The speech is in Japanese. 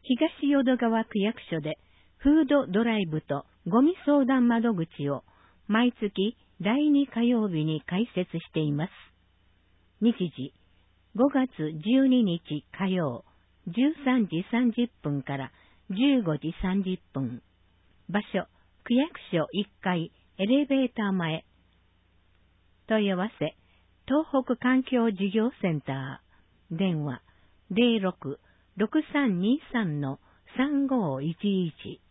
東淀川区役所でフードドライブとゴミ相談窓口を毎月第2火曜日に開設しています。日時、5月12日火曜、13時30分から15時30分。場所、区役所1階エレベーター前。問い合わせ、東北環境事業センター。電話、06-6323-3511。